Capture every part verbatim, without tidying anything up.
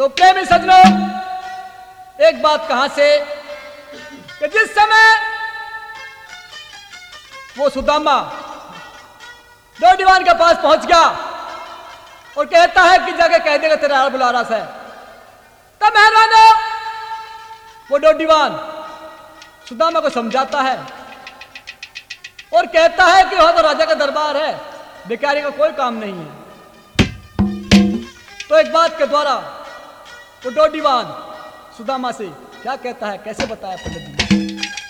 तो प्रेमी सज्जनों, एक बात कहां से कि जिस समय वो सुदामा डोडीवान के पास पहुंच गया और कहता है कि जाके कह देगा तेरा यार बुला रहा है, तब मेहरबानो वो डोडीवान सुदामा को समझाता है और कहता है कि वहां तो राजा का दरबार है, भिखारी का कोई काम नहीं है। तो एक बात के द्वारा वो डोडीवान सुदामा से क्या कहता है, कैसे बताया पंडित जी?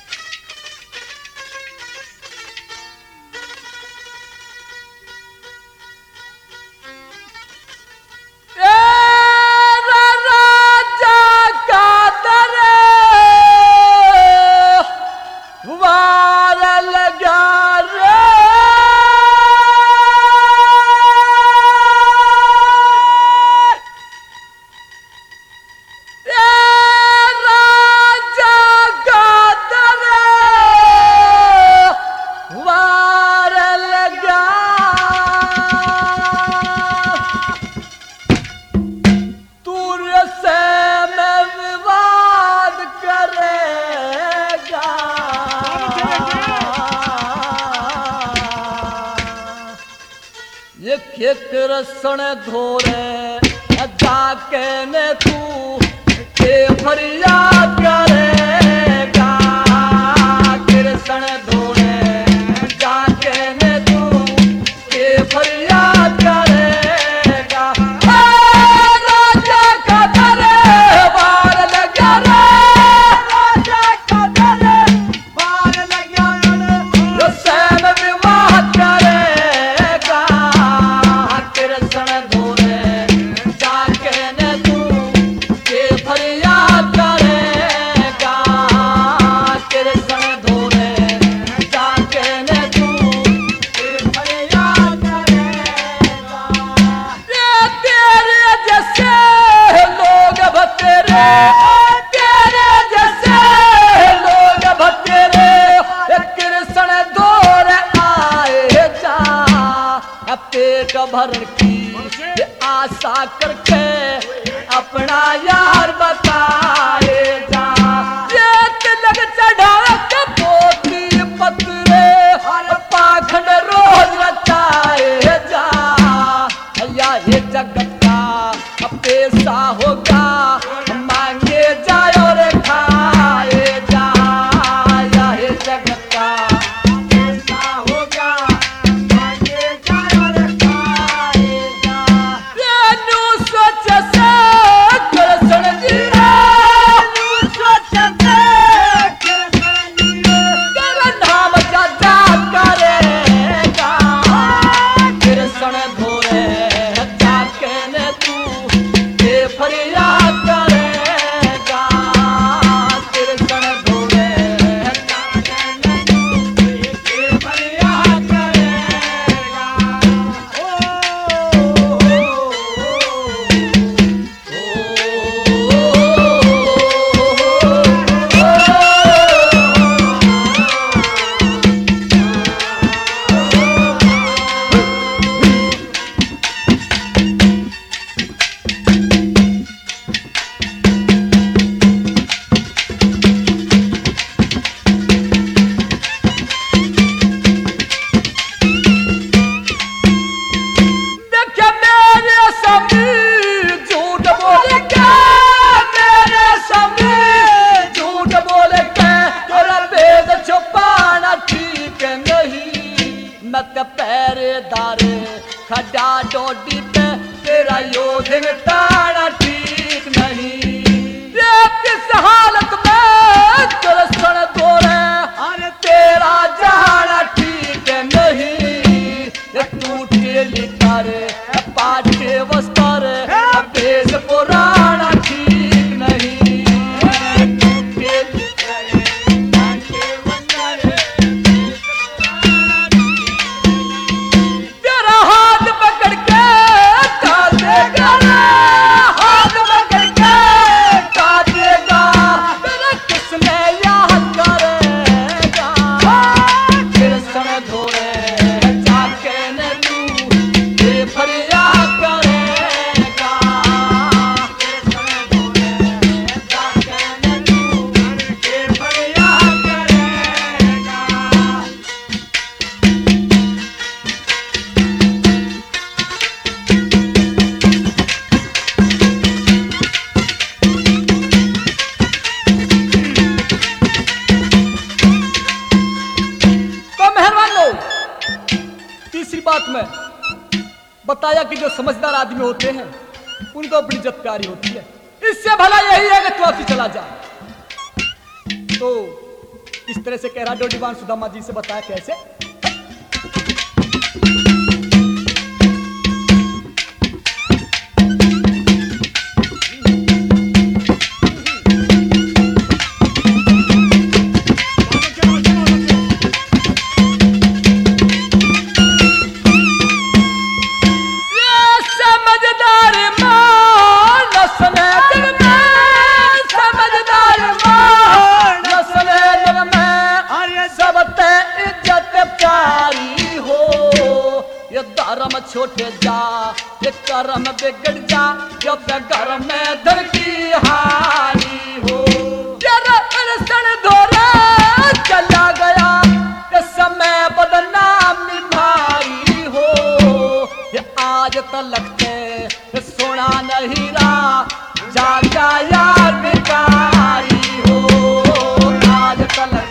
रसन धोरे जाके ने तू के फरियाद करेगा, कृष्ण धोरे जाके ने तू के फरियाद करेगा। राजा का दरबार लगा रे, राजा का दरबार लगा रे, सैन विवाद करे भरण की आशा करके अपना यार बताए जा, ये तिलक चढ़ा के पोती पतरे पाखंड रोज रचाए जा। या ये जगत का पैसा होगा मांगे जाए और खाए जा, या ये जगत का खड़ा डोडी पे तेरा योधन ताना ठीक नहीं, किस हालत में कृष्ण गोरे अरे तेरा जाना ठीक नहीं। टूटे लिकर पाठ्य वस्त्र भेष पुराना ठीक नहीं, तेरा हाथ पकड़ के तीसरी बात में बताया कि जो समझदार आदमी होते हैं उनको अपनी इज्जत प्यारी होती है। इससे भला यही है कि तू अभी चला जा। तो इस तरह से कह रहा डोडीवान सुदामा जी से बताया कैसे। छोटे जा ये कर्म बिगड़ जा जब कर्म में धर की हानि हो। तेरा अरसन धोरा चला गया ये समय बदनामी भारी हो। ये आज तलक ते सोना नहीं रहा जागा यार बेकारी हो। आज तलक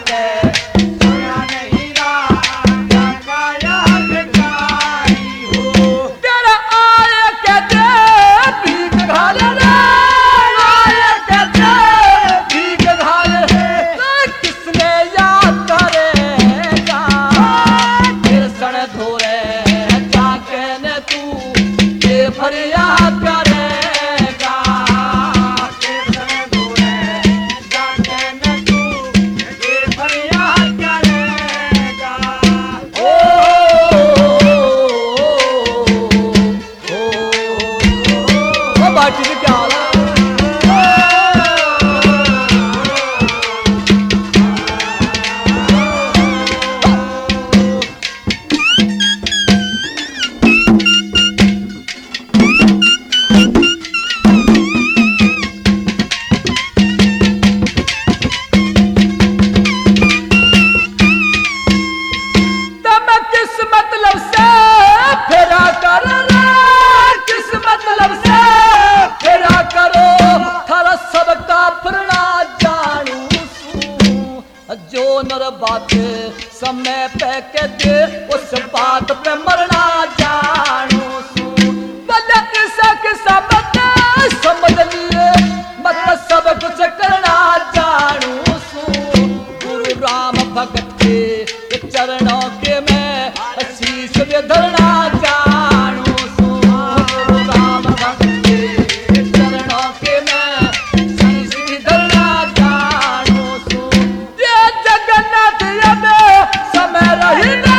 समय पे के दे उस बात पे मरना जानू सू। बल्ले किसा किसा मत समझ लिए मत सब कुछ करना जानू सू। गुरु राम भगत के चरणों के मैं शीश में धरना जानू सू। गुरु राम भगत के चरणों के मैं शीश में धरना जानू सू। ये जगन्नाथ समय रही